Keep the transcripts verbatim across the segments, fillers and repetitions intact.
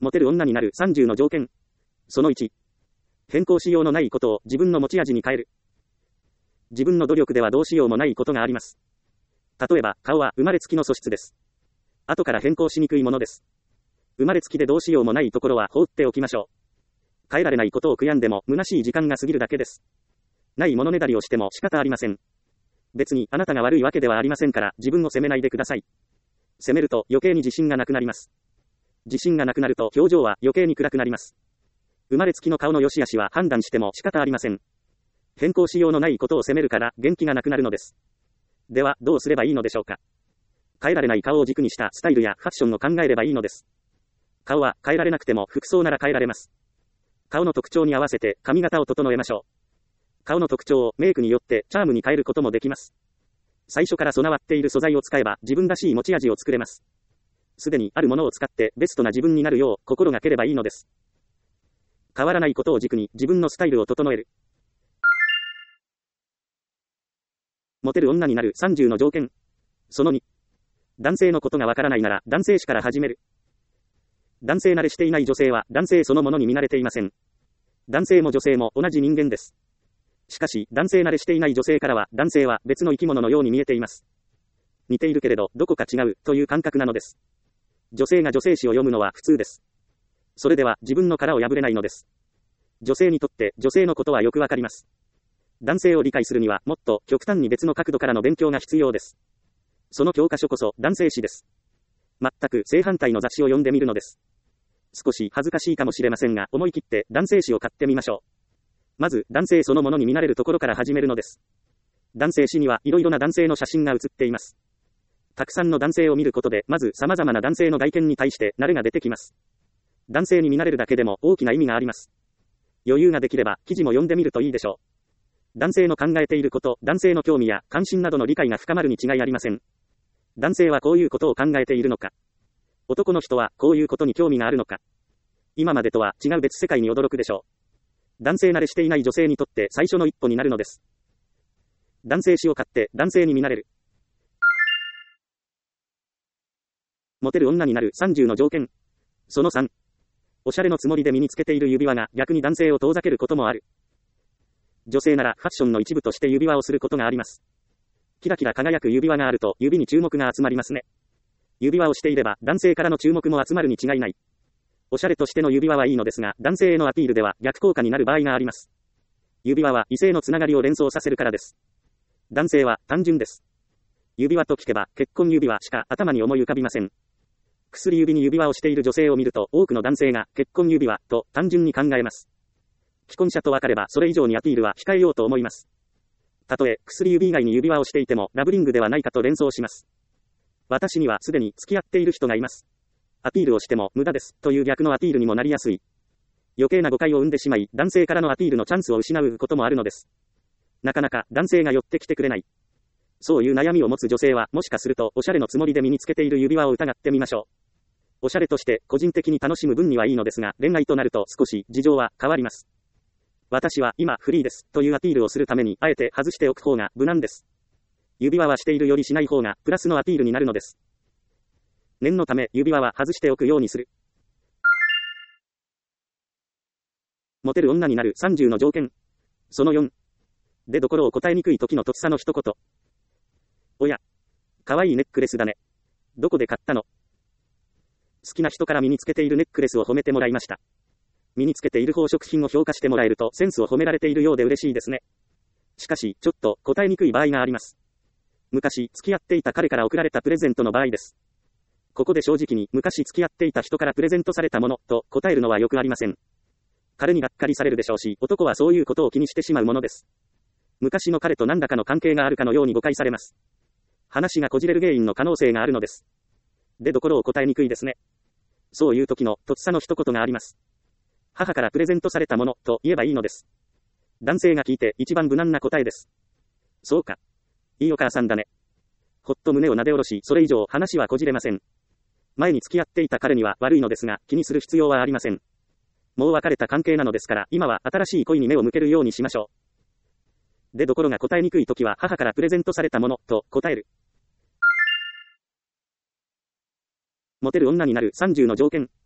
モテる女になるさんじゅうの条件。そのいち。変更しようのないことを自分の持ち味に変える。自分の努力ではどうしようもないことがあります。例えば、顔は生まれつきの素質です。後から変更しにくいものです。生まれつきでどうしようもないところは放っておきましょう。変えられないことを悔やんでも虚しい時間が過ぎるだけです。ないものねだりをしても仕方ありません。別にあなたが悪いわけではありませんから自分を責めないでください。責めると余計に自信がなくなります。自信がなくなると表情は余計に暗くなります。生まれつきの顔の良し悪しは判断しても仕方ありません。変更しようのないことを責めるから元気がなくなるのです。ではどうすればいいのでしょうか。変えられない顔を軸にしたスタイルやファッションを考えればいいのです。顔は変えられなくても服装なら変えられます。顔の特徴に合わせて髪型を整えましょう。顔の特徴をメイクによってチャームに変えることもできます。最初から備わっている素材を使えば自分らしい持ち味を作れます。すでにあるものを使ってベストな自分になるよう心がければいいのです。変わらないことを軸に自分のスタイルを整える。モテる女になるさんじゅうの条件。そのに。男性のことがわからないなら男性誌から始める。男性慣れしていない女性は男性そのものに見慣れていません。男性も女性も同じ人間です。しかし、男性慣れしていない女性からは、男性は別の生き物のように見えています。似ているけれど、どこか違う、という感覚なのです。女性が女性誌を読むのは普通です。それでは、自分の殻を破れないのです。女性にとって、女性のことはよくわかります。男性を理解するには、もっと極端に別の角度からの勉強が必要です。その教科書こそ、男性誌です。全く正反対の雑誌を読んでみるのです。少し恥ずかしいかもしれませんが、思い切って男性誌を買ってみましょう。まず、男性そのものに見慣れるところから始めるのです。男性誌には、いろいろな男性の写真が写っています。たくさんの男性を見ることで、まず様々な男性の外見に対して慣れが出てきます。男性に見慣れるだけでも大きな意味があります。余裕ができれば、記事も読んでみるといいでしょう。男性の考えていること、男性の興味や関心などの理解が深まるに違いありません。男性はこういうことを考えているのか。男の人はこういうことに興味があるのか。今までとは違う別世界に驚くでしょう。男性慣れしていない女性にとって最初の一歩になるのです。男性誌を買って男性に見慣れる。モテる女になるさんじゅうの条件。そのさん。おしゃれのつもりで身につけている指輪が逆に男性を遠ざけることもある。女性ならファッションの一部として指輪をすることがあります。キラキラ輝く指輪があると指に注目が集まりますね。指輪をしていれば男性からの注目も集まるに違いない。おしゃれとしての指輪はいいのですが、男性へのアピールでは逆効果になる場合があります。指輪は異性のつながりを連想させるからです。男性は単純です。指輪と聞けば結婚指輪しか頭に思い浮かびません。薬指に指輪をしている女性を見ると多くの男性が結婚指輪と単純に考えます。既婚者と分かればそれ以上にアピールは控えようと思います。たとえ薬指以外に指輪をしていてもラブリングではないかと連想します。私にはすでに付き合っている人がいます。アピールをしても無駄ですという逆のアピールにもなりやすい。余計な誤解を生んでしまい、男性からのアピールのチャンスを失うこともあるのです。なかなか男性が寄ってきてくれない。そういう悩みを持つ女性は、もしかするとおしゃれのつもりで身につけている指輪を疑ってみましょう。おしゃれとして個人的に楽しむ分にはいいのですが、恋愛となると少し事情は変わります。私は今フリーですというアピールをするために、あえて外しておく方が無難です。指輪はしているよりしない方がプラスのアピールになるのです。念のため指輪は外しておくようにする。モテる女になるさんじゅうの条件。そのよん。でどころを答えにくい時のとっさの一言。おや、かわいいネックレスだね。どこで買ったの？好きな人から身につけているネックレスを褒めてもらいました。身につけている宝飾品を評価してもらえるとセンスを褒められているようで嬉しいですね。しかし、ちょっと答えにくい場合があります。昔付き合っていた彼から贈られたプレゼントの場合です。ここで正直に昔付き合っていた人からプレゼントされたものと答えるのはよくありません。彼にがっかりされるでしょうし、男はそういうことを気にしてしまうものです。昔の彼と何らかの関係があるかのように誤解されます。話がこじれる原因の可能性があるのです。でどころを答えにくいですね。そういう時のとっさの一言があります。母からプレゼントされたものと言えばいいのです。男性が聞いて一番無難な答えです。そうか。いいお母さんだね。ほっと胸をなで下ろし、それ以上話はこじれません。前に付き合っていた彼には悪いのですが、気にする必要はありません。もう別れた関係なのですから、今は新しい恋に目を向けるようにしましょう。でどころが答えにくいときは、母からプレゼントされたものと答える。モテる女になるさんじゅうの条件。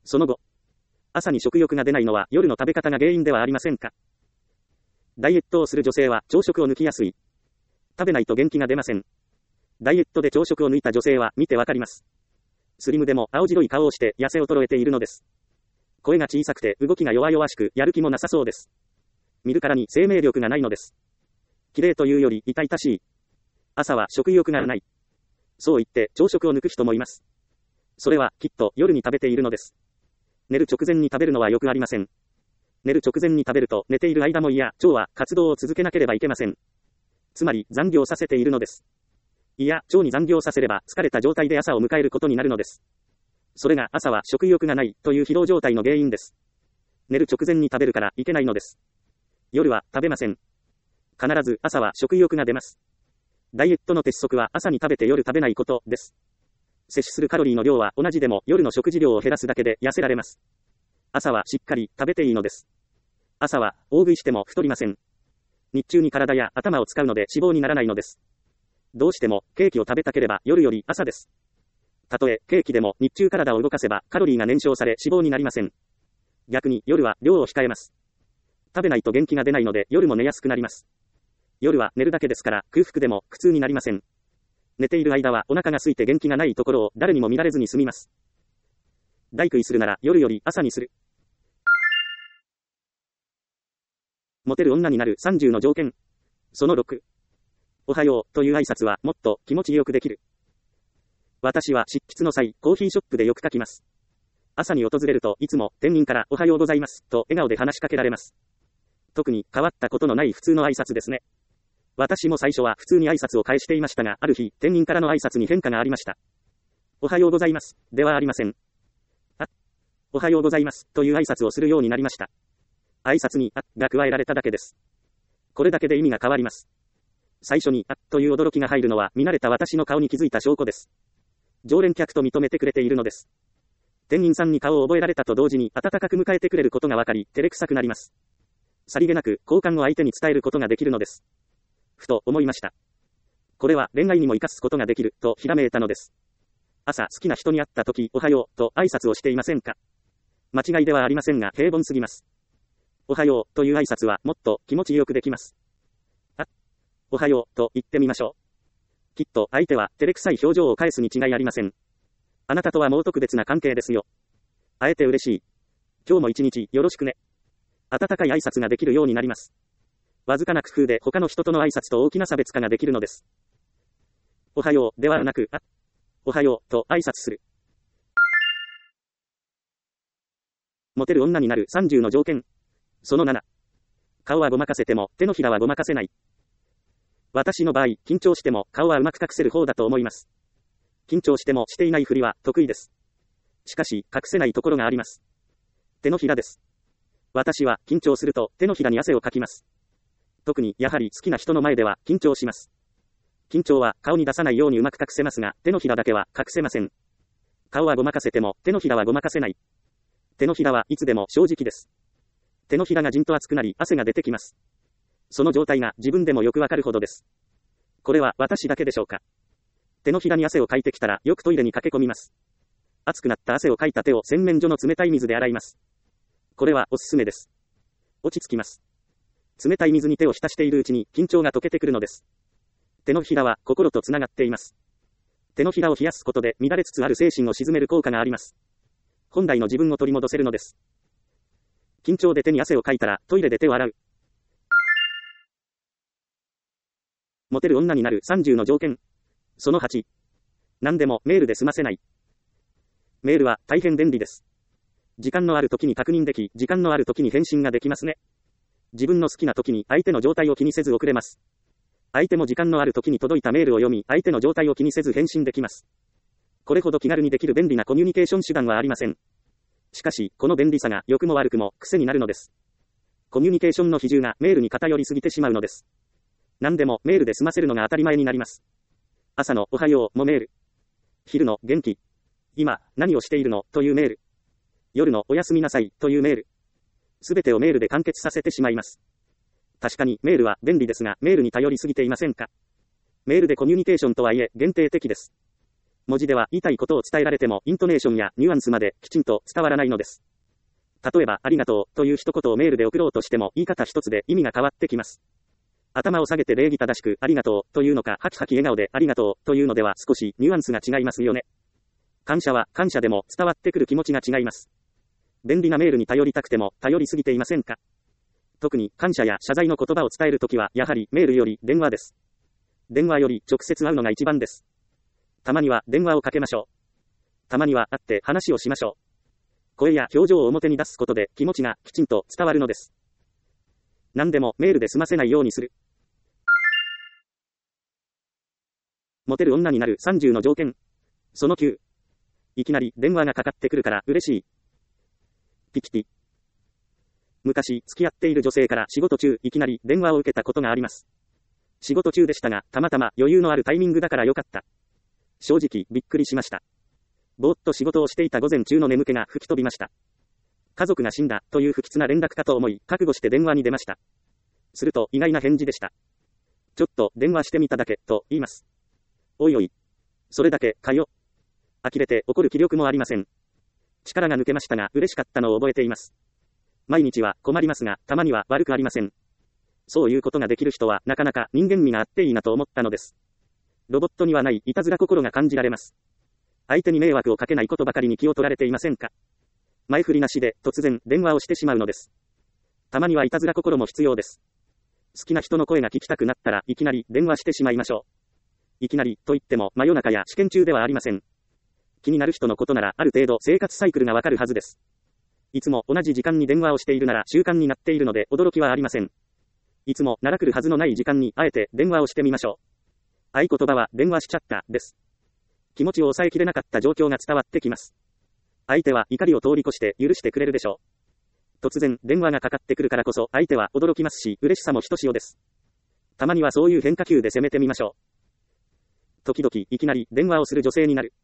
その後、朝に食欲が出ないのは夜の食べ方が原因ではありませんか。ダイエットをする女性は朝食を抜きやすい。食べないと元気が出ません。ダイエットで朝食を抜いた女性は見てわかります。スリムでも青白い顔をして痩せ衰えているのです。声が小さくて動きが弱々しくやる気もなさそうです。見るからに生命力がないのです。綺麗というより痛々しい。朝は食欲がない。そう言って朝食を抜く人もいます。それはきっと夜に食べているのです。寝る直前に食べるのはよくありません。寝る直前に食べると寝ている間も胃や腸は活動を続けなければいけません。つまり残業させているのです。胃や腸に残業させれば疲れた状態で朝を迎えることになるのです。それが朝は食欲がないという疲労状態の原因です。寝る直前に食べるからいけないのです。夜は食べません。必ず朝は食欲が出ます。ダイエットの鉄則は朝に食べて夜食べないことです。摂取するカロリーの量は同じでも夜の食事量を減らすだけで痩せられます。朝はしっかり食べていいのです。朝は大食いしても太りません。日中に体や頭を使うので脂肪にならないのです。どうしてもケーキを食べたければ夜より朝です。たとえケーキでも日中体を動かせばカロリーが燃焼され脂肪になりません。逆に夜は量を控えます。食べないと元気が出ないので夜も寝やすくなります。夜は寝るだけですから空腹でも苦痛になりません。寝ている間はお腹が空いて元気がないところを誰にも見られずに済みます。大食いするなら夜より朝にする。モテる女になるさんじゅうの条件。そのろく。おはようという挨拶はもっと気持ちよくできる。私は執筆の際、コーヒーショップでよく書きます。朝に訪れるといつも店員からおはようございますと笑顔で話しかけられます。特に変わったことのない普通の挨拶ですね。私も最初は普通に挨拶を返していましたが、ある日、店員からの挨拶に変化がありました。おはようございます、ではありません。あ、おはようございます、という挨拶をするようになりました。挨拶に、あ、が加えられただけです。これだけで意味が変わります。最初に、あ、という驚きが入るのは、見慣れた私の顔に気づいた証拠です。常連客と認めてくれているのです。店員さんに顔を覚えられたと同時に、温かく迎えてくれることがわかり、照れくさくなります。さりげなく、好感を相手に伝えることができるのです。ふと思いました。これは恋愛にも活かすことができる、とひらめいたのです。朝好きな人に会った時、おはよう、と挨拶をしていませんか。間違いではありませんが、平凡すぎます。おはよう、という挨拶はもっと気持ちよくできます。あ、おはよう、と言ってみましょう。きっと相手は照れくさい表情を返すに違いありません。あなたとはもう特別な関係ですよ。会えて嬉しい。今日も一日よろしくね。温かい挨拶ができるようになります。わずかな工夫で他の人との挨拶と大きな差別化ができるのです。おはようではなく、あ、おはようと挨拶する。モテる女になるさんじゅうの条件。そのなな。顔はごまかせても手のひらはごまかせない。私の場合、緊張しても顔はうまく隠せる方だと思います。緊張してもしていないふりは得意です。しかし、隠せないところがあります。手のひらです。私は緊張すると手のひらに汗をかきます。特にやはり好きな人の前では緊張します。緊張は顔に出さないようにうまく隠せますが、手のひらだけは隠せません。顔はごまかせても手のひらはごまかせない。手のひらはいつでも正直です。手のひらがじんと熱くなり汗が出てきます。その状態が自分でもよくわかるほどです。これは私だけでしょうか。手のひらに汗をかいてきたらよくトイレに駆け込みます。熱くなった汗をかいた手を洗面所の冷たい水で洗います。これはおすすめです。落ち着きます。冷たい水に手を浸しているうちに緊張が解けてくるのです。手のひらは心とつながっています。手のひらを冷やすことで乱れつつある精神を鎮める効果があります。本来の自分を取り戻せるのです。緊張で手に汗をかいたらトイレで手を洗う。モテる女になるさんじゅうの条件。そのはち。何でもメールで済ませない。メールは大変便利です。時間のある時に確認でき、時間のある時に返信ができますね。自分の好きな時に相手の状態を気にせず送れます。相手も時間のある時に届いたメールを読み、相手の状態を気にせず返信できます。これほど気軽にできる便利なコミュニケーション手段はありません。しかし、この便利さが良くも悪くも癖になるのです。コミュニケーションの比重がメールに偏りすぎてしまうのです。何でもメールで済ませるのが当たり前になります。朝のおはようもメール。昼の元気。今、何をしているのというメール。夜のおやすみなさいというメール。すべてをメールで完結させてしまいます。確かにメールは便利ですが、メールに頼りすぎていませんか。メールでコミュニケーションとはいえ限定的です。 文字では言いたいことを伝えられても、イントネーションやニュアンスまできちんと伝わらないのです。例えば、ありがとうという一言をメールで送ろうとしても、言い方一つで意味が変わってきます。頭を下げて礼儀正しく、ありがとうというのか、ハキハキ笑顔でありがとうというのでは少しニュアンスが違いますよね。感謝は感謝でも伝わってくる気持ちが違います。便利なメールに頼りたくても頼りすぎていませんか？特に感謝や謝罪の言葉を伝えるときは、やはりメールより電話です。電話より直接会うのが一番です。たまには電話をかけましょう。たまには会って話をしましょう。声や表情を表に出すことで気持ちがきちんと伝わるのです。何でもメールで済ませないようにする。モテる女になるさんじゅうの条件。そのきゅう。いきなり電話がかかってくるから嬉しい。ピキピ。昔付き合っている女性から仕事中いきなり電話を受けたことがあります。仕事中でしたが、たまたま余裕のあるタイミングだからよかった。正直びっくりしました。ぼーっと仕事をしていた午前中の眠気が吹き飛びました。家族が死んだという不吉な連絡かと思い、覚悟して電話に出ました。すると意外な返事でした。ちょっと電話してみただけと言います。おいおい。それだけかよ。呆れて怒る気力もありません。力が抜けましたが嬉しかったのを覚えています。毎日は困りますが、たまには悪くありません。そういうことができる人はなかなか人間味があっていいなと思ったのです。ロボットにはないいたずら心が感じられます。相手に迷惑をかけないことばかりに気を取られていませんか？前振りなしで突然電話をしてしまうのです。たまにはいたずら心も必要です。好きな人の声が聞きたくなったらいきなり電話してしまいましょう。いきなりと言っても真夜中や試験中ではありません。気になる人のことならある程度生活サイクルがわかるはずです。いつも同じ時間に電話をしているなら習慣になっているので驚きはありません。いつもなら来るはずのない時間にあえて電話をしてみましょう。合言葉は電話しちゃったです。気持ちを抑えきれなかった状況が伝わってきます。相手は怒りを通り越して許してくれるでしょう。突然電話がかかってくるからこそ相手は驚きますし嬉しさもひとしおです。たまにはそういう変化球で攻めてみましょう。時々いきなり電話をする女性になる。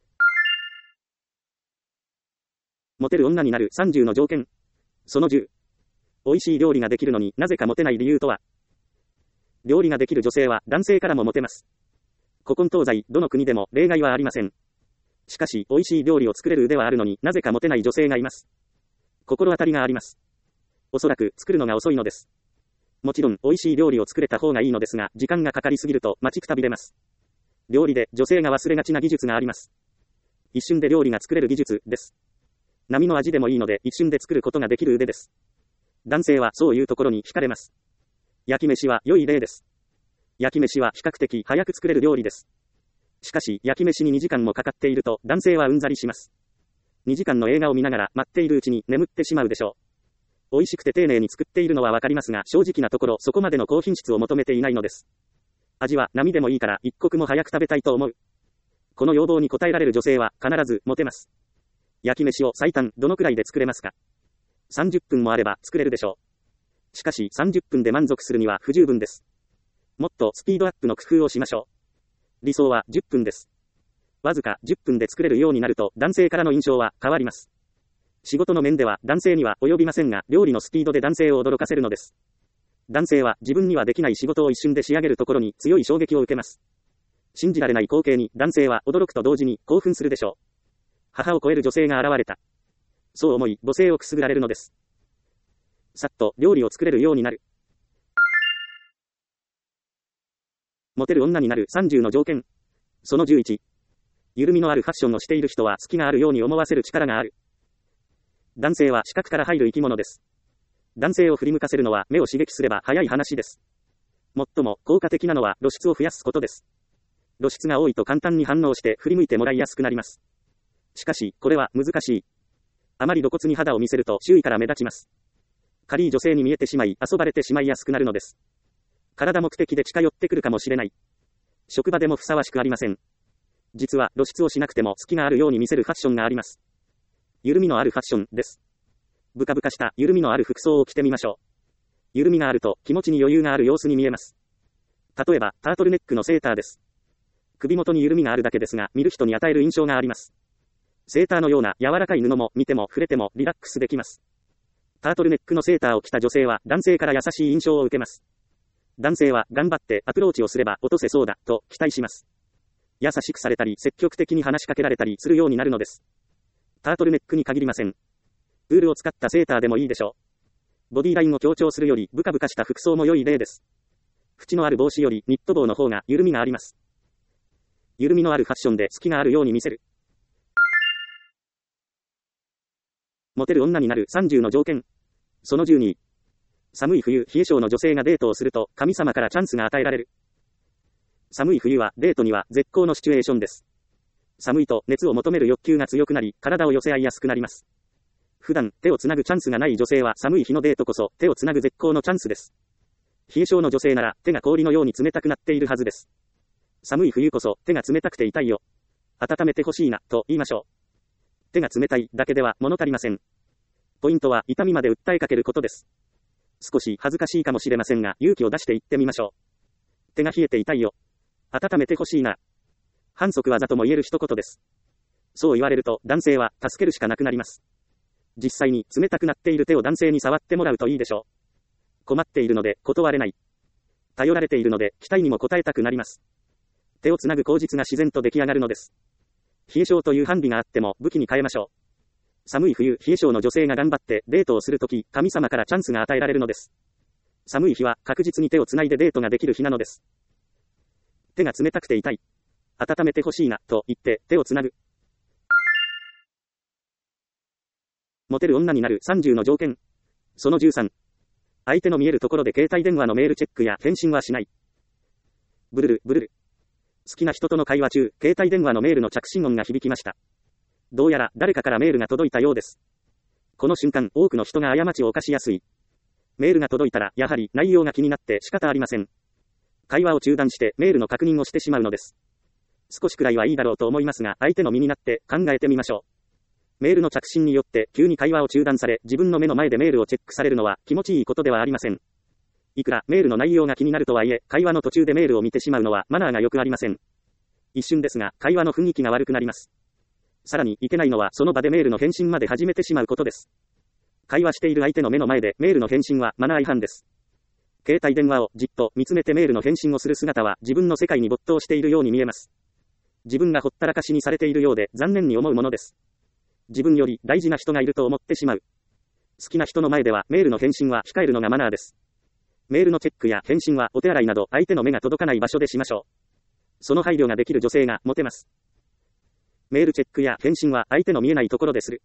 モテる女になるさんじゅうの条件。そのじゅう。美味しい料理ができるのになぜかモテない理由とは。料理ができる女性は男性からもモテます。古今東西どの国でも例外はありません。しかし美味しい料理を作れる腕はあるのになぜかモテない女性がいます。心当たりがあります。おそらく作るのが遅いのです。もちろん美味しい料理を作れた方がいいのですが、時間がかかりすぎると待ちくたびれます。料理で女性が忘れがちな技術があります。一瞬で料理が作れる技術です。波の味でもいいので一瞬で作ることができる腕です。男性はそういうところに惹かれます。焼き飯は良い例です。焼き飯は比較的早く作れる料理です。しかし焼き飯ににじかんもかかっていると男性はうんざりします。にじかんの映画を見ながら待っているうちに眠ってしまうでしょう。美味しくて丁寧に作っているのはわかりますが、正直なところそこまでの高品質を求めていないのです。味は波でもいいから一刻も早く食べたいと思う。この要望に応えられる女性は必ずモテます。焼き飯を最短どのくらいで作れますか？さんじゅっぷんもあれば作れるでしょう。しかしさんじゅっぷんで満足するには不十分です。もっとスピードアップの工夫をしましょう。理想はじゅっぷんです。わずかじゅっぷんで作れるようになると男性からの印象は変わります。仕事の面では男性には及びませんが、料理のスピードで男性を驚かせるのです。男性は自分にはできない仕事を一瞬で仕上げるところに強い衝撃を受けます。信じられない光景に男性は驚くと同時に興奮するでしょう。母を超える女性が現れた。そう思い母性をくすぐられるのです。さっと料理を作れるようになる。モテる女になるさんじゅうの条件。そのじゅういち。緩みのあるファッションをしている人は隙があるように思わせる力がある。男性は視覚から入る生き物です。男性を振り向かせるのは目を刺激すれば早い話です。最も効果的なのは露出を増やすことです。露出が多いと簡単に反応して振り向いてもらいやすくなります。しかし、これは難しい。あまり露骨に肌を見せると周囲から目立ちます。軽い女性に見えてしまい、遊ばれてしまいやすくなるのです。体目的で近寄ってくるかもしれない。職場でもふさわしくありません。実は露出をしなくても隙があるように見せるファッションがあります。緩みのあるファッションです。ブカブカした緩みのある服装を着てみましょう。緩みがあると気持ちに余裕がある様子に見えます。例えば、タートルネックのセーターです。首元に緩みがあるだけですが、見る人に与える印象があります。セーターのような柔らかい布も見ても触れてもリラックスできます。タートルネックのセーターを着た女性は男性から優しい印象を受けます。男性は頑張ってアプローチをすれば落とせそうだと期待します。 優しくされたり、積極的に話しかけられたりするようになるのです。タートルネックに限りません。ウールを使ったセーターでもいいでしょう。ボディラインを強調するより、ブカブカした服装も良い例です。縁のある帽子より、ニット帽の方が緩みがあります。緩みのあるファッションで隙があるように見せる。モテる女になるさんじゅうの条件。そのじゅうに。寒い冬、冷え性の女性がデートをすると、神様からチャンスが与えられる。寒い冬は、デートには絶好のシチュエーションです。寒いと熱を求める欲求が強くなり、体を寄せ合いやすくなります。普段、手をつなぐチャンスがない女性は寒い日のデートこそ、手をつなぐ絶好のチャンスです。冷え性の女性なら、手が氷のように冷たくなっているはずです。寒い冬こそ、手が冷たくて痛いよ。温めてほしいな、と言いましょう。手が冷たいだけでは物足りません。ポイントは、痛みまで訴えかけることです。少し恥ずかしいかもしれませんが、勇気を出して言ってみましょう。手が冷えて痛いよ。温めてほしいな。反則技とも言える一言です。そう言われると、男性は助けるしかなくなります。実際に冷たくなっている手を男性に触ってもらうといいでしょう。困っているので断れない。頼られているので期待にも応えたくなります。手をつなぐ口実が自然と出来上がるのです。冷え性という範囲があっても武器に変えましょう。寒い冬、冷え性の女性が頑張ってデートをするとき、神様からチャンスが与えられるのです。寒い日は確実に手をつないでデートができる日なのです。手が冷たくて痛い。温めてほしいな、と言って手をつなぐ。モテる女になるさんじゅうの条件。そのじゅうさん。相手の見えるところで携帯電話のメールチェックや返信はしない。ブルル、ブルル。好きな人との会話中、携帯電話のメールの着信音が響きました。どうやら誰かからメールが届いたようです。この瞬間、多くの人が過ちを犯しやすい。メールが届いたら、やはり内容が気になって仕方ありません。会話を中断してメールの確認をしてしまうのです。少しくらいはいいだろうと思いますが、相手の身になって考えてみましょう。メールの着信によって急に会話を中断され、自分の目の前でメールをチェックされるのは気持ちいいことではありません。いくらメールの内容が気になるとはいえ、会話の途中でメールを見てしまうのはマナーがよくありません。一瞬ですが、会話の雰囲気が悪くなります。さらにいけないのはその場でメールの返信まで始めてしまうことです。会話している相手の目の前でメールの返信はマナー違反です。携帯電話をじっと見つめてメールの返信をする姿は自分の世界に没頭しているように見えます。自分がほったらかしにされているようで残念に思うものです。自分より大事な人がいると思ってしまう。好きな人の前ではメールの返信は控えるのがマナーです。メールのチェックや返信はお手洗いなど相手の目が届かない場所でしましょう。その配慮ができる女性がモテます。メールチェックや返信は相手の見えないところでする。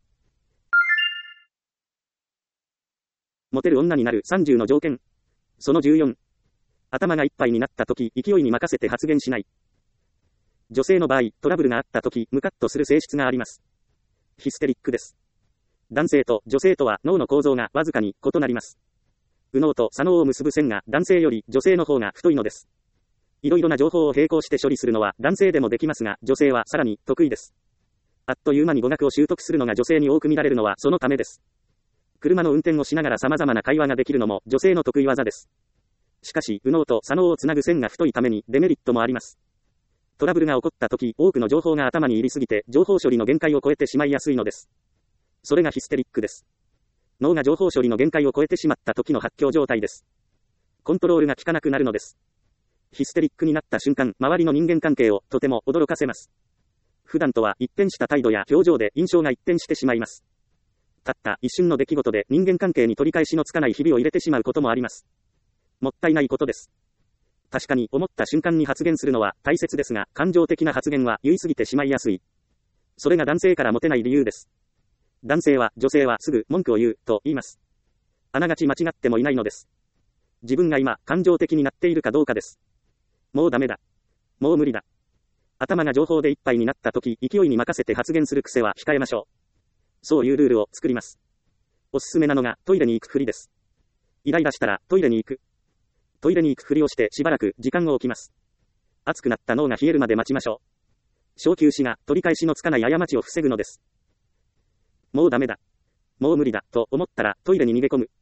モテる女になるさんじゅうの条件。そのじゅうよん。頭がいっぱいになったとき、勢いに任せて発言しない。女性の場合、トラブルがあったとき、ムカッとする性質があります。ヒステリックです。男性と女性とは脳の構造がわずかに異なります。右脳と左脳を結ぶ線が男性より女性の方が太いのです。いろいろな情報を並行して処理するのは男性でもできますが、女性はさらに得意です。あっという間に語学を習得するのが女性に多く見られるのはそのためです。車の運転をしながら様々な会話ができるのも女性の得意技です。しかし、右脳と左脳をつなぐ線が太いためにデメリットもあります。トラブルが起こったとき、多くの情報が頭に入りすぎて、情報処理の限界を超えてしまいやすいのです。それがヒステリックです。脳が情報処理の限界を超えてしまった時の発狂状態です。コントロールが効かなくなるのです。ヒステリックになった瞬間、周りの人間関係をとても驚かせます。普段とは一変した態度や表情で印象が一変してしまいます。たった一瞬の出来事で人間関係に取り返しのつかない日々を入れてしまうこともあります。もったいないことです。確かに思った瞬間に発言するのは大切ですが、感情的な発言は言い過ぎてしまいやすい。それが男性からモテない理由です。男性は女性はすぐ文句を言うと言います。あながち間違ってもいないのです。自分が今感情的になっているかどうかです。もうダメだ。もう無理だ。頭が情報でいっぱいになった時、勢いに任せて発言する癖は控えましょう。そういうルールを作ります。おすすめなのがトイレに行くふりです。イライラしたらトイレに行く。トイレに行くふりをしてしばらく時間を置きます。熱くなった脳が冷えるまで待ちましょう。小休止が取り返しのつかない過ちを防ぐのです。もうダメだ。もう無理だと思ったらトイレに逃げ込む。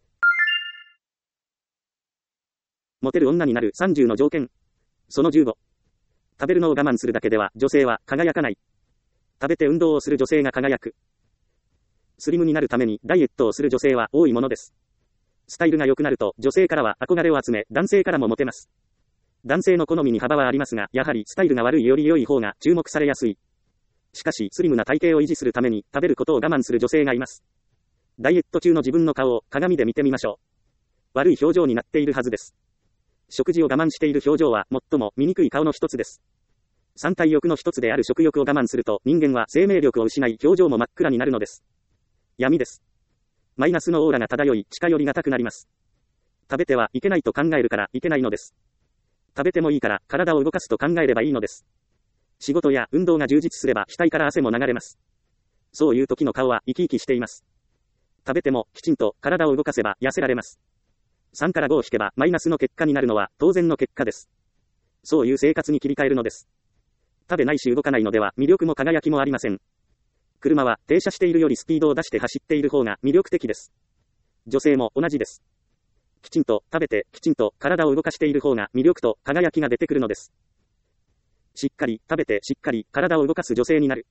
モテる女になるさんじゅうの条件。そのじゅうご。食べるのを我慢するだけでは女性は輝かない。食べて運動をする女性が輝く。スリムになるためにダイエットをする女性は多いものです。スタイルが良くなると女性からは憧れを集め、男性からもモテます。 男性の好みに幅はありますが、やはりスタイルが悪いより良い方が注目されやすい。しかし、スリムな体型を維持するために食べることを我慢する女性がいます。ダイエット中の自分の顔を鏡で見てみましょう。悪い表情になっているはずです。食事を我慢している表情は最も醜い顔の一つです。三体欲の一つである食欲を我慢すると人間は生命力を失い表情も真っ暗になるのです。闇です。マイナスのオーラが漂い近寄りがたくなります。食べてはいけないと考えるからいけないのです。食べてもいいから体を動かすと考えればいいのです。仕事や運動が充実すれば額から汗も流れます。そういう時の顔は生き生きしています。食べてもきちんと体を動かせば痩せられます。さんからごを引けばマイナスの結果になるのは当然の結果です。そういう生活に切り替えるのです。食べないし動かないのでは魅力も輝きもありません。車は停車しているよりスピードを出して走っている方が魅力的です。女性も同じです。きちんと食べてきちんと体を動かしている方が魅力と輝きが出てくるのです。しっかり食べてしっかり体を動かす女性になる。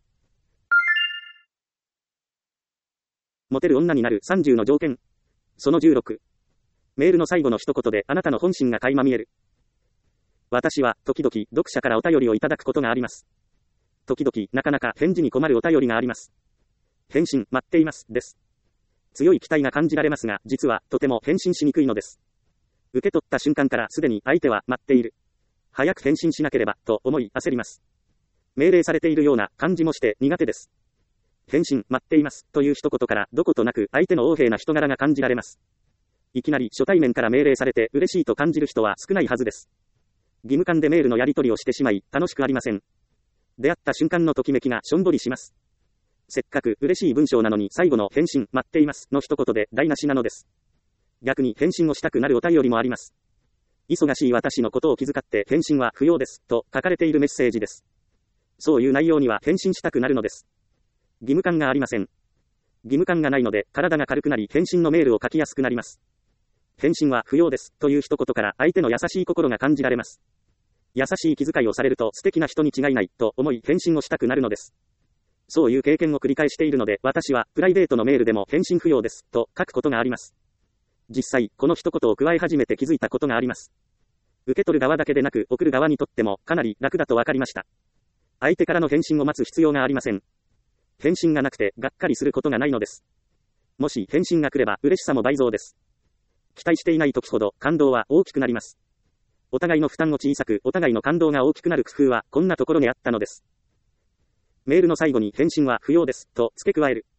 モテる女になるさんじゅうの条件。そのじゅうろく。メールの最後の一言であなたの本心が垣間見える。私は時々読者からお便りをいただくことがあります。時々なかなか返事に困るお便りがあります。返信待っていますです。強い期待が感じられますが、実はとても返信しにくいのです。受け取った瞬間からすでに相手は待っている。早く返信しなければと思い焦ります。命令されているような感じもして苦手です。返信待っていますという一言からどことなく相手の横柄な人柄が感じられます。いきなり初対面から命令されて嬉しいと感じる人は少ないはずです。義務感でメールのやり取りをしてしまい楽しくありません。出会った瞬間のときめきがしょんぼりします。せっかく嬉しい文章なのに最後の返信待っていますの一言で台無しなのです。逆に返信をしたくなるお便りもあります。忙しい私のことを気遣って返信は不要ですと書かれているメッセージです。そういう内容には返信したくなるのです。義務感がありません。義務感がないので体が軽くなり返信のメールを書きやすくなります。返信は不要ですという一言から相手の優しい心が感じられます。優しい気遣いをされると素敵な人に違いないと思い返信をしたくなるのです。そういう経験を繰り返しているので私はプライベートのメールでも返信不要ですと書くことがあります。実際この一言を加え始めて気づいたことがあります。受け取る側だけでなく送る側にとってもかなり楽だと分かりました。相手からの返信を待つ必要がありません。返信がなくてがっかりすることがないのです。もし返信が来れば嬉しさも倍増です。期待していない時ほど感動は大きくなります。お互いの負担を小さくお互いの感動が大きくなる工夫はこんなところにあったのです。メールの最後に返信は不要ですと付け加える。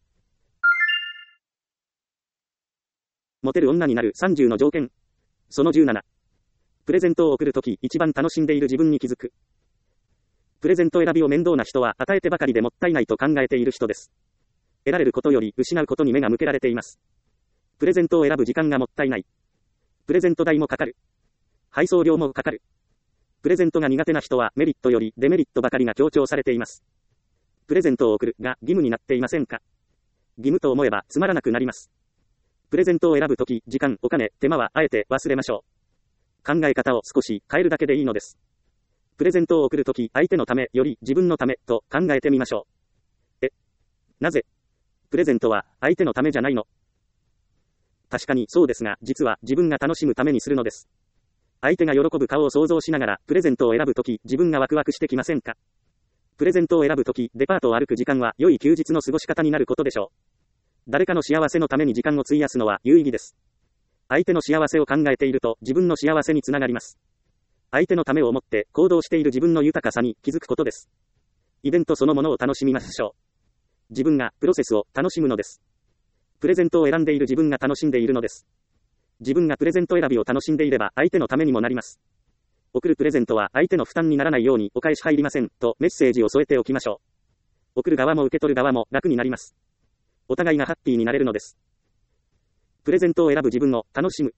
モテる女になるさんじゅうの条件。そのじゅうなな。プレゼントを送るとき一番楽しんでいる自分に気づく。プレゼント選びを面倒な人は与えてばかりでもったいないと考えている人です。得られることより失うことに目が向けられています。プレゼントを選ぶ時間がもったいない。プレゼント代もかかる。配送料もかかる。プレゼントが苦手な人はメリットよりデメリットばかりが強調されています。プレゼントを送るが義務になっていませんか？義務と思えばつまらなくなります。プレゼントを選ぶとき、時間、お金、手間はあえて忘れましょう。考え方を少し変えるだけでいいのです。プレゼントを送るとき、相手のためより自分のためと考えてみましょう。え、なぜ？プレゼントは相手のためじゃないの？確かにそうですが、実は自分が楽しむためにするのです。相手が喜ぶ顔を想像しながらプレゼントを選ぶとき、自分がワクワクしてきませんか？プレゼントを選ぶとき、デパートを歩く時間は良い休日の過ごし方になることでしょう。誰かの幸せのために時間を費やすのは有意義です。相手の幸せを考えていると自分の幸せにつながります。相手のためを思って行動している自分の豊かさに気づくことです。イベントそのものを楽しみましょう。自分がプロセスを楽しむのです。プレゼントを選んでいる自分が楽しんでいるのです。自分がプレゼント選びを楽しんでいれば相手のためにもなります。送るプレゼントは相手の負担にならないようにお返し入りませんとメッセージを添えておきましょう。送る側も受け取る側も楽になります。お互いがハッピーになれるのです。プレゼントを選ぶ自分を楽しむ。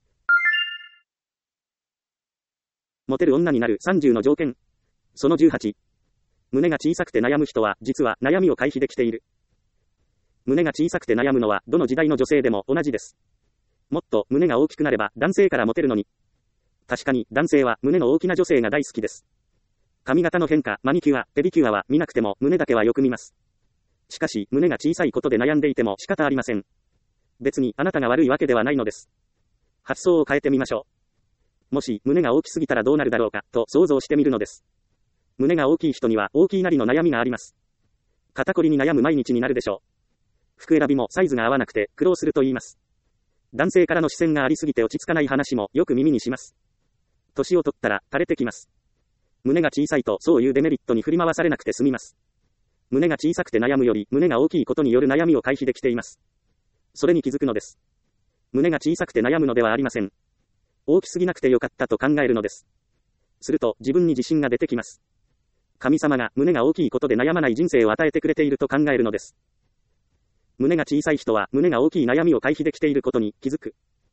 モテる女になるさんじゅうの条件。そのじゅうはち。胸が小さくて悩む人は実は悩みを回避できている。胸が小さくて悩むのはどの時代の女性でも同じです。もっと胸が大きくなれば男性からモテるのに。確かに男性は胸の大きな女性が大好きです。髪型の変化、マニキュア、ペディキュアは見なくても胸だけはよく見ます。しかし胸が小さいことで悩んでいても仕方ありません。別にあなたが悪いわけではないのです。発想を変えてみましょう。 もし、胸が大きすぎたらどうなるだろうか、と想像してみるのです。胸が大きい人には大きいなりの悩みがあります。肩こりに悩む毎日になるでしょう。服選びもサイズが合わなくて苦労すると言います。男性からの視線がありすぎて落ち着かない話もよく耳にします。年を取ったら垂れてきます。胸が小さいとそういうデメリットに振り回されなくて済みます。胸が小さくて悩むより胸が大きいことによる悩みを回避できています。それに気づくのです。胸が小さくて悩むのではありません。大きすぎなくてよかったと考えるのです。すると自分に自信が出てきます。神様が胸が大きいことで悩まない人生を与えてくれていると考えるのです。胸が小さい人は胸が大きい悩みを回避できていることに気づく。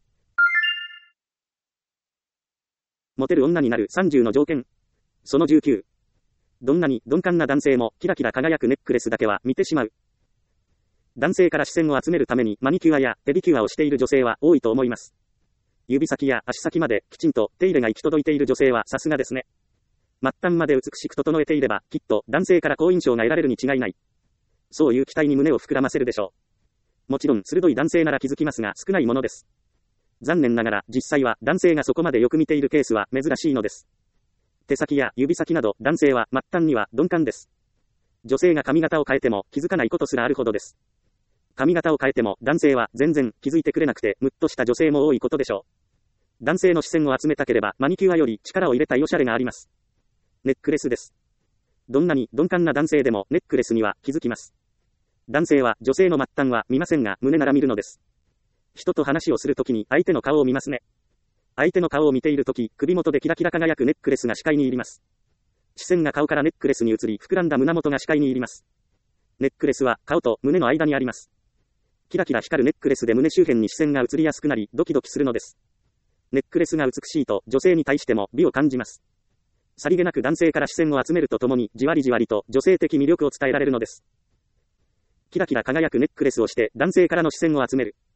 モテる女になるさんじゅうの条件。そのじゅうきゅう。どんなに鈍感な男性もキラキラ輝くネックレスだけは見てしまう。男性から視線を集めるためにマニキュアやペディキュアをしている女性は多いと思います。指先や足先まできちんと手入れが行き届いている女性はさすがですね。末端まで美しく整えていればきっと男性から好印象が得られるに違いない。そういう期待に胸を膨らませるでしょう。もちろん鋭い男性なら気づきますが少ないものです。残念ながら実際は男性がそこまでよく見ているケースは珍しいのです。手先や指先など男性は末端には鈍感です。女性が髪型を変えても気づかないことすらあるほどです。髪型を変えても男性は全然気づいてくれなくてムッとした女性も多いことでしょう。男性の視線を集めたければマニキュアより力を入れたいおしゃれがあります。ネックレスです。どんなに鈍感な男性でもネックレスには気づきます。男性は女性の末端は見ませんが胸なら見るのです。人と話をするときに相手の顔を見ますね。相手の顔を見ているとき、首元でキラキラ輝くネックレスが視界に入ります。視線が顔からネックレスに移り膨らんだ胸元が視界に入ります。ネックレスは顔と胸の間にあります。キラキラ光るネックレスで胸周辺に視線が移りやすくなりドキドキするのです。ネックレスが美しいと女性に対しても美を感じます。さりげなく男性から視線を集めるとともにじわりじわりと女性的魅力を伝えられるのです。キラキラ輝くネックレスをして男性からの視線を集める。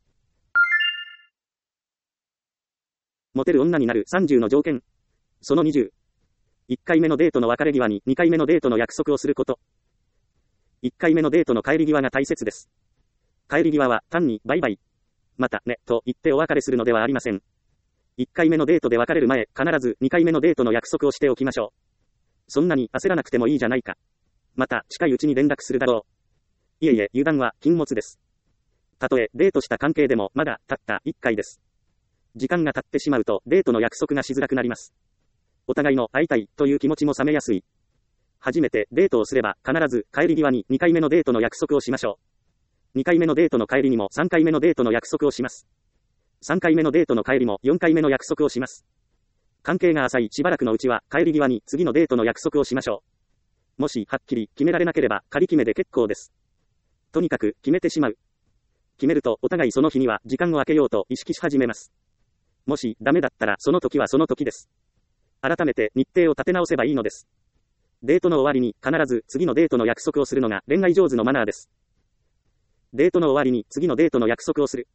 モテる女になるさんじゅうの条件。そのにじゅう。いっかいめのデートの別れ際ににかいめのデートの約束をすること。いっかいめのデートの帰り際が大切です。帰り際は単にバイバイ、またねと言ってお別れするのではありません。いっかいめのデートで別れる前、必ずにかいめのデートの約束をしておきましょう。そんなに焦らなくてもいいじゃないか。また近いうちに連絡するだろう。いえいえ、油断は禁物です。たとえデートした関係でもまだたったいっかいです。時間が経ってしまうとデートの約束がしづらくなります。お互いの会いたいという気持ちも冷めやすい。初めてデートをすれば必ず帰り際ににかいめのデートの約束をしましょう。にかいめのデートの帰りにもさんかいめのデートの約束をします。さんかいめのデートの帰りもよんかいめの約束をします。関係が浅いしばらくのうちは帰り際に次のデートの約束をしましょう。もしはっきり決められなければ仮決めで結構です。とにかく決めてしまう。決めるとお互いその日には時間を空けようと意識し始めます。もしダメだったらその時はその時です。改めて日程を立て直せばいいのです。デートの終わりに必ず次のデートの約束をするのが恋愛上手のマナーです。デートの終わりに次のデートの約束をする。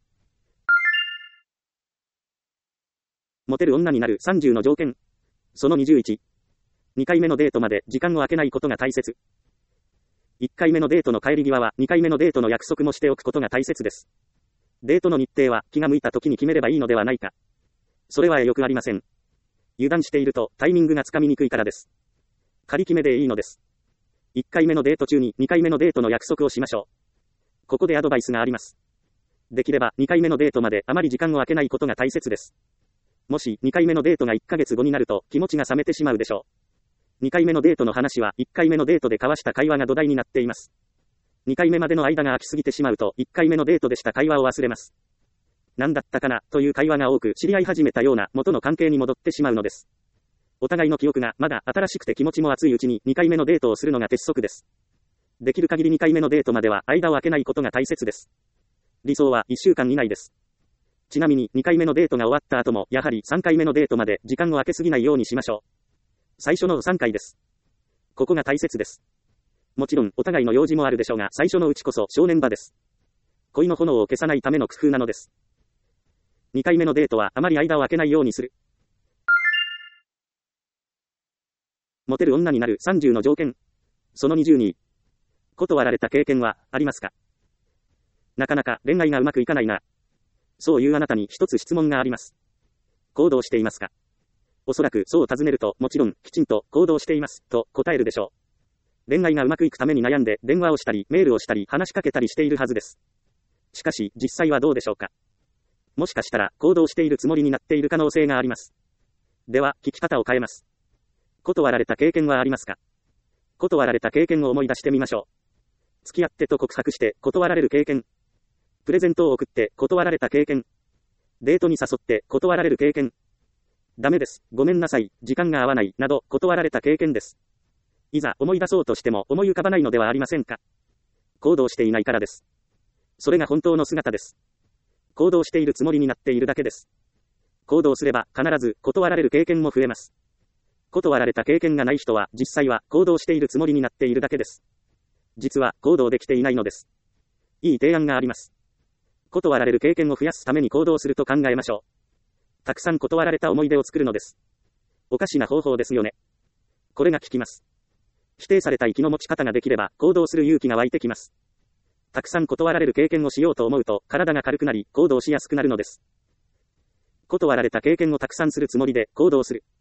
モテる女になるさんじゅうの条件。そのにじゅういち。にかいめのデートまで時間を空けないことが大切。いっかいめのデートの帰り際はにかいめのデートの約束もしておくことが大切です。デートの日程は気が向いた時に決めればいいのではないか。それはよくありません。油断しているとタイミングがつかみにくいからです。仮決めでいいのです。いっかいめのデート中ににかいめのデートの約束をしましょう。ここでアドバイスがあります。できればにかいめのデートまであまり時間を空けないことが大切です。もしにかいめのデートがいっかげつごになると気持ちが冷めてしまうでしょう。にかいめのデートの話はいっかいめのデートで交わした会話が土台になっています。にかいめまでの間が空きすぎてしまうといっかいめのデートでした会話を忘れます。何だったかなという会話が多く知り合い始めたような元の関係に戻ってしまうのです。お互いの記憶がまだ新しくて気持ちも熱いうちににかいめのデートをするのが鉄則です。できる限りにかいめのデートまでは間を空けないことが大切です。理想はいっしゅうかん以内です。ちなみににかいめのデートが終わった後もやはりさんかいめのデートまで時間を空けすぎないようにしましょう。最初のさんかいです。ここが大切です。もちろんお互いの用事もあるでしょうが最初のうちこそ正念場です。恋の炎を消さないための工夫なのです。にかいめのデートはあまり間を空けないようにする。モテる女になるさんじゅうの条件。そのにじゅうに。断られた経験はありますか？なかなか恋愛がうまくいかないな。そういうあなたに一つ質問があります。行動していますか？ おそらくそう尋ねると、もちろん、きちんと行動しています、と答えるでしょう。恋愛がうまくいくために悩んで、電話をしたり、メールをしたり、話しかけたりしているはずです。しかし、実際はどうでしょうか。もしかしたら、行動しているつもりになっている可能性があります。では、聞き方を変えます。断られた経験はありますか？断られた経験を思い出してみましょう。付き合ってと告白して断られる経験。プレゼントを送って断られた経験。デートに誘って断られる経験。ダメです、ごめんなさい、時間が合わない、など断られた経験です。いざ思い出そうとしても思い浮かばないのではありませんか。行動していないからです。それが本当の姿です。行動しているつもりになっているだけです。行動すれば必ず断られる経験も増えます。断られた経験がない人は実際は行動しているつもりになっているだけです。実は行動できていないのです。いい提案があります。断られる経験を増やすために行動すると考えましょう。たくさん断られた思い出を作るのです。おかしな方法ですよね。これが効きます。否定された生きの持ち方ができれば行動する勇気が湧いてきます。たくさん断られる経験をしようと思うと体が軽くなり行動しやすくなるのです。断られた経験をたくさんするつもりで行動する。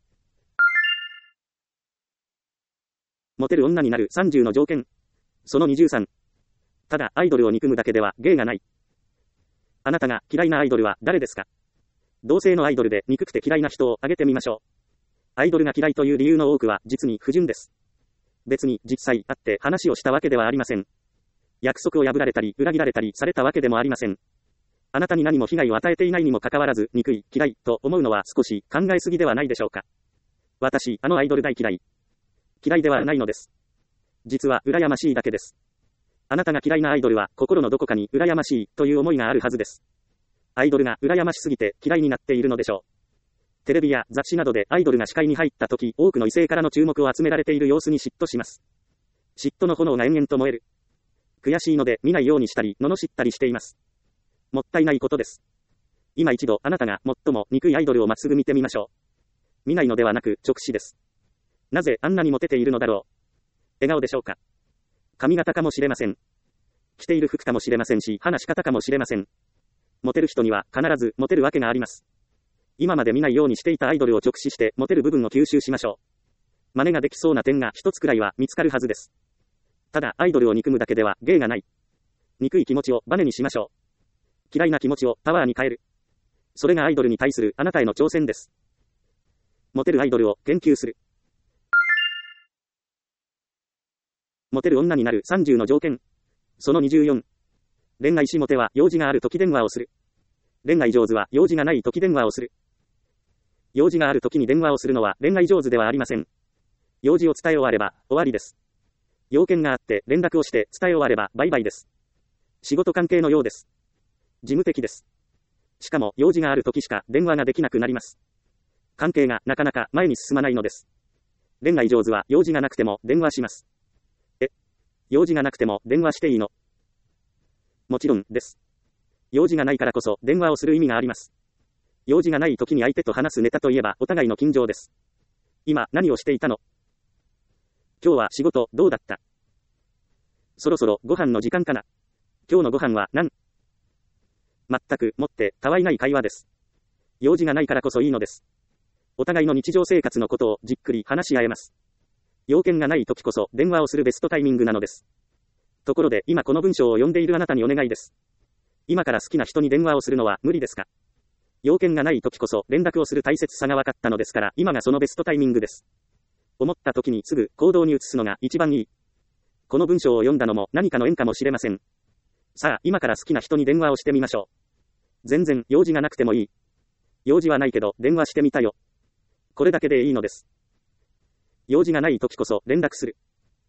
モテる女になるさんじゅうの条件。そのにじゅうさん。ただアイドルを憎むだけでは芸がない。あなたが嫌いなアイドルは誰ですか？同性のアイドルで憎くて嫌いな人を挙げてみましょう。アイドルが嫌いという理由の多くは実に不純です。別に実際会って話をしたわけではありません。約束を破られたり裏切られたりされたわけでもありません。あなたに何も被害を与えていないにもかかわらず憎い、嫌いと思うのは少し考えすぎではないでしょうか。私、あのアイドル大嫌い。嫌いではないのです。実は羨ましいだけです。あなたが嫌いなアイドルは心のどこかに羨ましいという思いがあるはずです。アイドルが羨ましすぎて嫌いになっているのでしょう。テレビや雑誌などでアイドルが視界に入った時、多くの異性からの注目を集められている様子に嫉妬します。嫉妬の炎が延々と燃える。悔しいので見ないようにしたり、罵ったりしています。もったいないことです。今一度あなたが最も憎いアイドルをまっすぐ見てみましょう。見ないのではなく直視です。なぜあんなにモテているのだろう。笑顔でしょうか。髪型かもしれません。着ている服かもしれませんし、話し方かもしれません。モテる人には必ずモテるわけがあります。今まで見ないようにしていたアイドルを直視してモテる部分を吸収しましょう。真似ができそうな点が一つくらいは見つかるはずです。ただアイドルを憎むだけでは芸がない。憎い気持ちをバネにしましょう。嫌いな気持ちをパワーに変える。それがアイドルに対するあなたへの挑戦です。モテるアイドルを研究する。モテる女になるさんじゅうの条件。そのにじゅうよん。恋愛しモテは用事があるとき電話をする。恋愛上手は用事がないとき電話をする。用事があるときに電話をするのは恋愛上手ではありません。用事を伝え終われば終わりです。要件があって連絡をして伝え終わればバイバイです。仕事関係のようです。事務的です。しかも用事があるときしか電話ができなくなります。関係がなかなか前に進まないのです。恋愛上手は用事がなくても電話します。え、用事がなくても電話していいの？もちろんです。用事がないからこそ電話をする意味があります。用事がない時に相手と話すネタといえばお互いの近情です。今何をしていたの？今日は仕事どうだった？そろそろご飯の時間かな？今日のご飯は何？全くもってたわいない会話です。用事がないからこそいいのです。お互いの日常生活のことをじっくり話し合えます。要件がない時こそ電話をするベストタイミングなのです。ところで今この文章を読んでいるあなたにお願いです。今から好きな人に電話をするのは無理ですか？要件がない時こそ連絡をする大切さが分かったのですから今がそのベストタイミングです。思った時にすぐ行動に移すのが一番いい。この文章を読んだのも何かの縁かもしれません。さあ今から好きな人に電話をしてみましょう。全然用事がなくてもいい。用事はないけど電話してみたよ。これだけでいいのです。用事がない時こそ連絡する。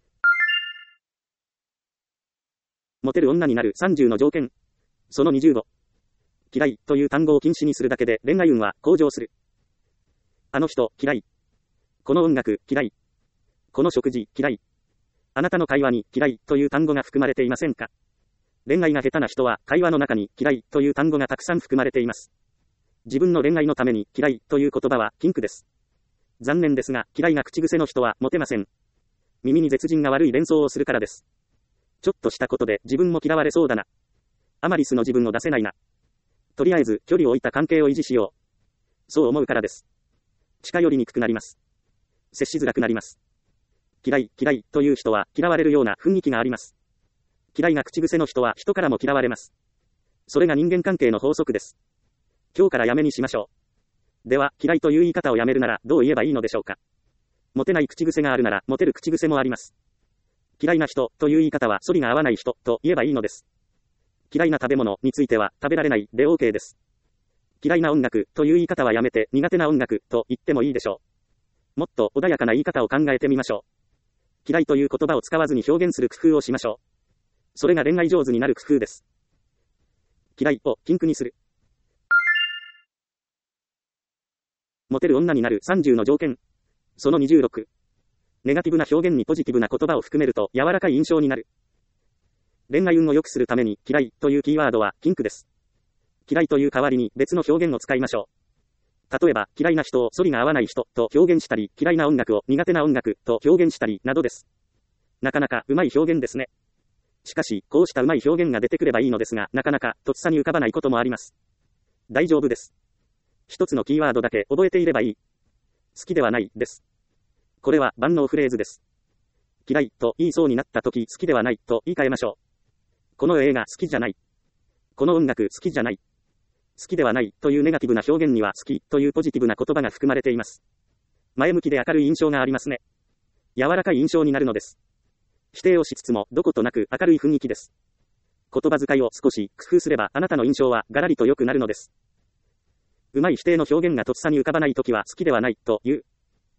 モテる女になるさんじゅうの条件。そのにじゅうご。嫌いという単語を禁止にするだけで恋愛運は向上する。あの人嫌い。この音楽嫌い。この食事嫌い。あなたの会話に嫌いという単語が含まれていませんか？恋愛が下手な人は会話の中に嫌いという単語がたくさん含まれています。自分の恋愛のために嫌いという言葉は禁句です。残念ですが嫌いが口癖の人はモテません。耳に絶人が悪い連想をするからです。ちょっとしたことで自分も嫌われそうだな。アマリスの自分を出せないな。とりあえず距離を置いた関係を維持しよう。そう思うからです。 近寄りにくくなります。接しづらくなります。嫌い、嫌いという人は嫌われるような雰囲気があります。嫌いが口癖の人は人からも嫌われます。それが人間関係の法則です。今日からやめにしましょう。では、嫌いという言い方をやめるならどう言えばいいのでしょうか。モテない口癖があるならモテる口癖もあります。嫌いな人という言い方は反りが合わない人と言えばいいのです。嫌いな食べ物については食べられないで OK です。嫌いな音楽という言い方はやめて苦手な音楽と言ってもいいでしょう。もっと穏やかな言い方を考えてみましょう。嫌いという言葉を使わずに表現する工夫をしましょう。それが恋愛上手になる工夫です。嫌いを禁句にする。モテる女になるさんじゅうの条件。そのにじゅうろく。ネガティブな表現にポジティブな言葉を含めると柔らかい印象になる。恋愛運を良くするために嫌いというキーワードは禁句です。嫌いという代わりに別の表現を使いましょう。例えば、嫌いな人を反りが合わない人と表現したり、嫌いな音楽を苦手な音楽と表現したりなどです。なかなかうまい表現ですね。しかし、こうしたうまい表現が出てくればいいのですが、なかなかとっさに浮かばないこともあります。大丈夫です。一つのキーワードだけ覚えていればいい。好きではないです。これは万能フレーズです。嫌いと言いそうになったとき好きではないと言い換えましょう。この映画好きじゃない。この音楽好きじゃない。好きではないというネガティブな表現には好きというポジティブな言葉が含まれています。前向きで明るい印象がありますね。柔らかい印象になるのです。否定をしつつもどことなく明るい雰囲気です。言葉遣いを少し工夫すればあなたの印象はガラリと良くなるのです。うまい否定の表現がとっさに浮かばないときは好きではないという。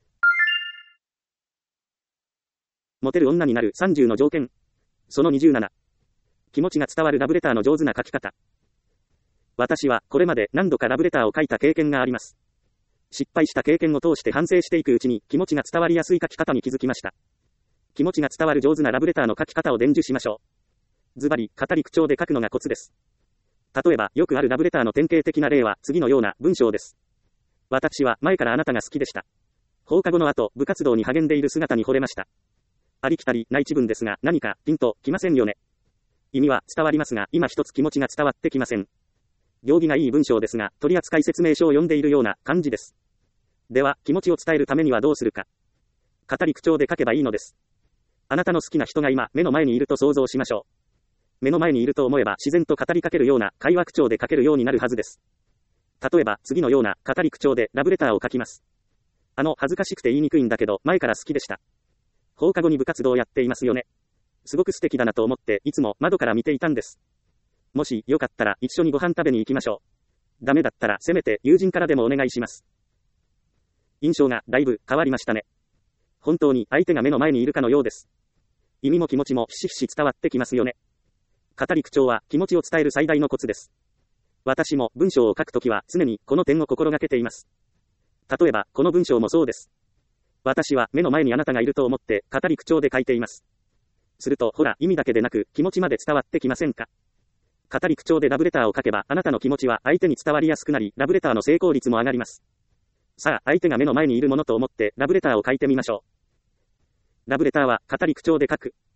モテる女になるさんじゅうの条件。そのにじゅうなな。気持ちが伝わるラブレターの上手な書き方。私はこれまで何度かラブレターを書いた経験があります。失敗した経験を通して反省していくうちに気持ちが伝わりやすい書き方に気づきました。気持ちが伝わる上手なラブレターの書き方を伝授しましょう。ズバリ、語り口調で書くのがコツです。例えば、よくあるラブレターの典型的な例は次のような文章です。私は前からあなたが好きでした。放課後の後、部活動に励んでいる姿に惚れました。ありきたりな一文ですが、何かピンときませんよね。意味は伝わりますが、今一つ気持ちが伝わってきません。行儀がいい文章ですが、取扱説明書を読んでいるような感じです。では、気持ちを伝えるためにはどうするか。語り口調で書けばいいのです。あなたの好きな人が今、目の前にいると想像しましょう。目の前にいると思えば自然と語りかけるような会話口調で書けるようになるはずです。例えば、次のような語り口調でラブレターを書きます。あの、恥ずかしくて言いにくいんだけど、前から好きでした。放課後に部活動をやっていますよね。すごく素敵だなと思って、いつも窓から見ていたんです。もしよかったら一緒にご飯食べに行きましょう。ダメだったらせめて友人からでもお願いします。印象がだいぶ変わりましたね。本当に相手が目の前にいるかのようです。意味も気持ちもひしひし伝わってきますよね。語り口調は気持ちを伝える最大のコツです。私も文章を書くときは常にこの点を心がけています。例えばこの文章もそうです。私は目の前にあなたがいると思って語り口調で書いています。するとほら意味だけでなく気持ちまで伝わってきませんか。語り口調でラブレターを書けばあなたの気持ちは相手に伝わりやすくなりラブレターの成功率も上がります。さあ相手が目の前にいるものと思ってラブレターを書いてみましょう。ラブレターは語り口調で書く。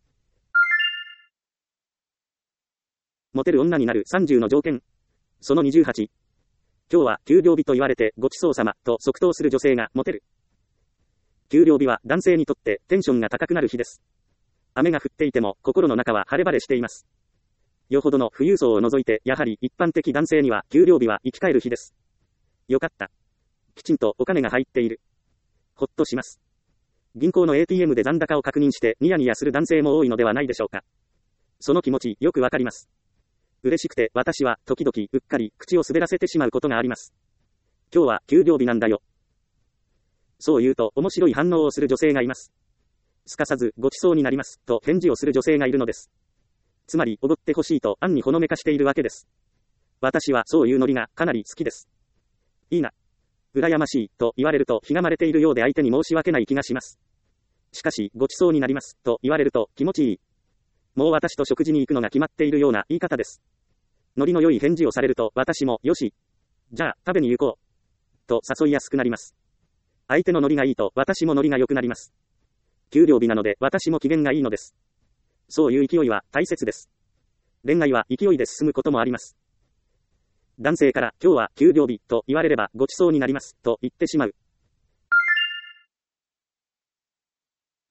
モテる女になるさんじゅうの条件。そのにじゅうはち。今日は給料日と言われてごちそうさまと即答する女性がモテる。給料日は男性にとってテンションが高くなる日です。雨が降っていても心の中は晴れ晴れしています。よほどの富裕層を除いてやはり一般的男性には給料日は生き返る日です。よかった。きちんとお金が入っている。ほっとします。銀行の エーティーエム で残高を確認してニヤニヤする男性も多いのではないでしょうか。その気持ちよくわかります。嬉しくて私は時々うっかり口を滑らせてしまうことがあります。今日は給料日なんだよ。そう言うと面白い反応をする女性がいます。すかさずごちそうになりますと返事をする女性がいるのです。つまりおごってほしいと暗にほのめかしているわけです。私はそういうノリがかなり好きです。いいな。羨ましいと言われるとひがまれているようで相手に申し訳ない気がします。しかしごちそうになりますと言われると気持ちいい。もう私と食事に行くのが決まっているような言い方です。ノリの良い返事をされると私もよし。じゃあ食べに行こう。と誘いやすくなります。相手のノリがいいと私もノリが良くなります。給料日なので私も機嫌がいいのです。そういう勢いは大切です。恋愛は勢いで進むこともあります。男性から今日は給料日と言われればごちそうになりますと言ってしまう。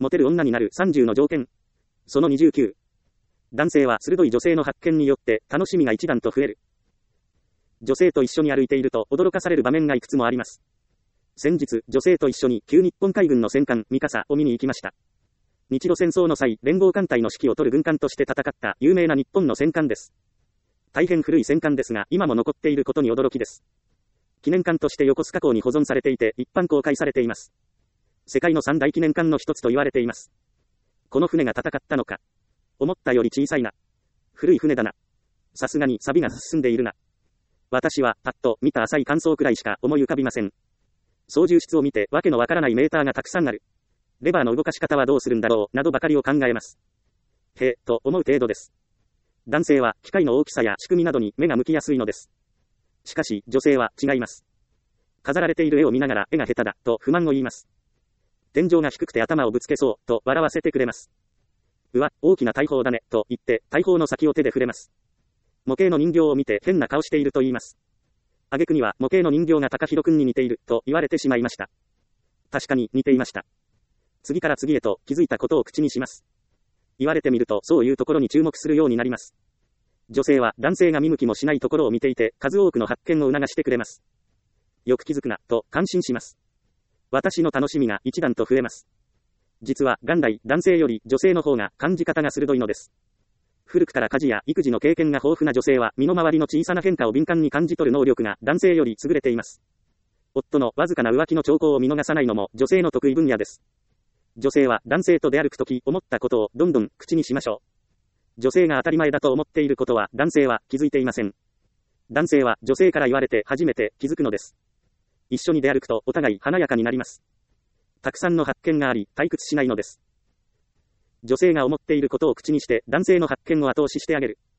モテる女になるさんじゅうの条件。そのにじゅうきゅう。男性は鋭い女性の発見によって楽しみが一段と増える。女性と一緒に歩いていると驚かされる場面がいくつもあります。先日、女性と一緒に旧日本海軍の戦艦ミカサを見に行きました。日露戦争の際、連合艦隊の指揮を取る軍艦として戦った有名な日本の戦艦です。大変古い戦艦ですが、今も残っていることに驚きです。記念艦として横須賀港に保存されていて、一般公開されています。世界の三大記念艦の一つと言われています。この船が戦ったのか。思ったより小さいな。古い船だな。さすがに錆が進んでいるな。私は、パッと見た浅い感想くらいしか思い浮かびません。操縦室を見て、わけのわからないメーターがたくさんある。レバーの動かし方はどうするんだろう、などばかりを考えます。へえ、と思う程度です。男性は、機械の大きさや仕組みなどに目が向きやすいのです。しかし、女性は違います。飾られている絵を見ながら、絵が下手だ、と不満を言います。天井が低くて頭をぶつけそう、と笑わせてくれます。うわ、大きな大砲だね、と言って、大砲の先を手で触れます。模型の人形を見て変な顔していると言います。挙句には、模型の人形が高弘くんに似ている、と言われてしまいました。確かに似ていました。次から次へと気づいたことを口にします。言われてみると、そういうところに注目するようになります。女性は男性が見向きもしないところを見ていて、数多くの発見を促してくれます。よく気づくな、と感心します。私の楽しみが一段と増えます。実は元来、男性より女性の方が感じ方が鋭いのです。古くから家事や育児の経験が豊富な女性は、身の回りの小さな変化を敏感に感じ取る能力が男性より優れています。夫のわずかな浮気の兆候を見逃さないのも女性の得意分野です。女性は男性と出歩くとき思ったことをどんどん口にしましょう。女性が当たり前だと思っていることは男性は気づいていません。男性は女性から言われて初めて気づくのです。一緒に出歩くとお互い華やかになります。たくさんの発見があり、退屈しないのです。女性が思っていることを口にして、男性の発見を後押ししてあげる。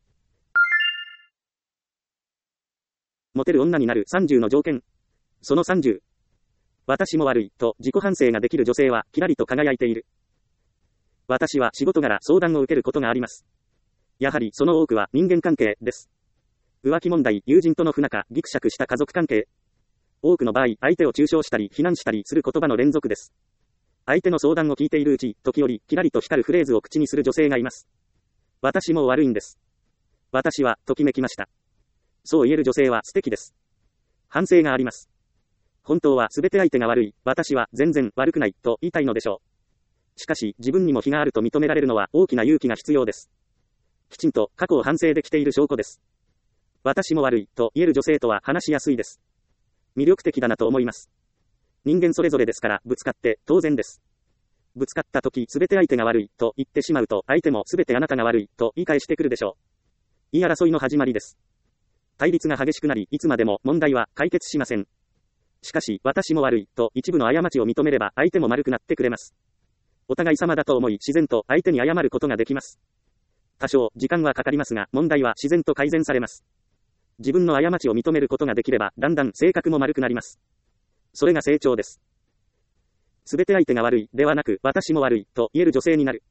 モテる女になるさんじゅうの条件。そのさんじゅう。私も悪い、と自己反省ができる女性は、キラリと輝いている。私は仕事柄相談を受けることがあります。やはりその多くは人間関係です。浮気問題、友人との不仲、ギクシャクした家族関係。多くの場合、相手を中傷したり、非難したりする言葉の連続です。相手の相談を聞いているうち、時折、キラリと光るフレーズを口にする女性がいます。私も悪いんです。私は、ときめきました。そう言える女性は素敵です。反省があります。本当は全て相手が悪い、私は全然悪くない、と言いたいのでしょう。しかし、自分にも非があると認められるのは大きな勇気が必要です。きちんと過去を反省できている証拠です。私も悪い、と言える女性とは話しやすいです。魅力的だなと思います。人間それぞれですから、ぶつかって当然です。ぶつかった時、すべて相手が悪い、と言ってしまうと、相手もすべてあなたが悪い、と言い返してくるでしょう。言い争いの始まりです。対立が激しくなり、いつまでも問題は解決しません。しかし、私も悪い、と一部の過ちを認めれば、相手も丸くなってくれます。お互い様だと思い、自然と相手に謝ることができます。多少、時間はかかりますが、問題は自然と改善されます。自分の過ちを認めることができれば、だんだん性格も丸くなります。それが成長です。すべて相手が悪い、ではなく、私も悪い、と言える女性になる。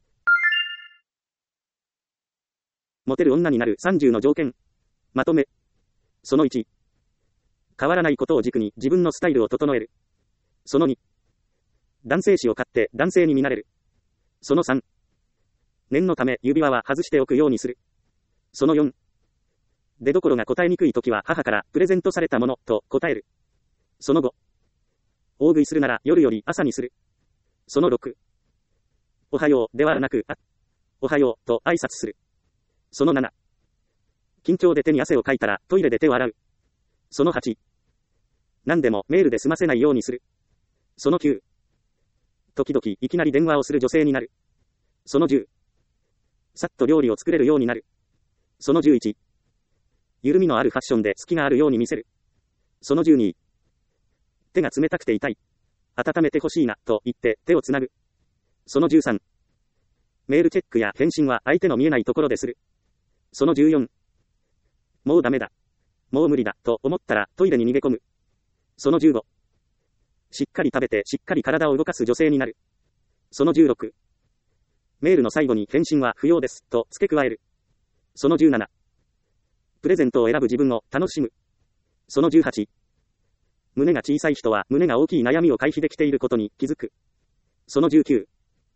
モテる女になるさんじゅうの条件。まとめ。そのいち。変わらないことを軸に自分のスタイルを整える。そのに。男性誌を買って男性に見慣れる。そのさん。念のため指輪は外しておくようにする。そのよん。出どころが答えにくいときは母からプレゼントされたものと答える。そのご。大食いするなら夜より朝にする。そのろく。おはようではなく、あ、おはようと挨拶する。そのなな。緊張で手に汗をかいたらトイレで手を洗う。そのはち。何でもメールで済ませないようにする。そのきゅう。時々いきなり電話をする女性になる。そのじゅう。さっと料理を作れるようになる。そのじゅういち。緩みのあるファッションで隙があるように見せる。そのじゅうに。手が冷たくて痛い。温めてほしいな、と言って手をつなぐ。そのじゅうさん。メールチェックや返信は相手の見えないところでする。そのじゅうよん。もうダメだ。もう無理だ、と思ったらトイレに逃げ込む。そのじゅうご。しっかり食べてしっかり体を動かす女性になる。そのじゅうろく。メールの最後に返信は不要です、と付け加える。そのじゅうなな。プレゼントを選ぶ自分を楽しむ。そのじゅうはち。胸が小さい人は胸が大きい悩みを回避できていることに気づく。そのじゅうきゅう。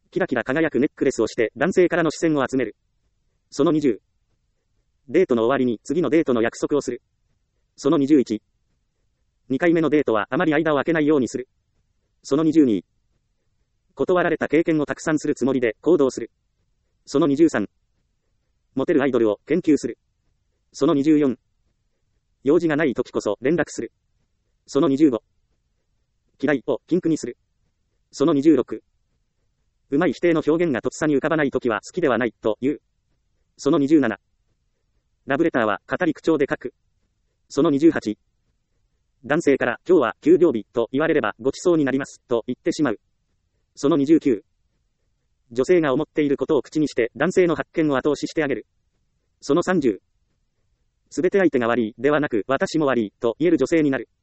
キラキラ輝くネックレスをして男性からの視線を集める。そのにじゅう。デートの終わりに次のデートの約束をする。そのにじゅういち。にかいめのデートはあまり間を空けないようにする。そのにじゅうに。断られた経験をたくさんするつもりで行動する。そのにじゅうさん。モテるアイドルを研究する。そのにじゅうよん。用事がない時こそ連絡する。そのにじゅうご。嫌いを禁句にする。そのにじゅうろく。うまい否定の表現がとっさに浮かばない時は好きではないと言う。そのにじゅうなな。ラブレターは語り口調で書く。そのにじゅうはち。男性から今日は休業日と言われればごちそうになりますと言ってしまう。そのにじゅうきゅう。女性が思っていることを口にして男性の発見を後押ししてあげる。そのさんじゅう。すべて相手が悪いではなく私も悪いと言える女性になる。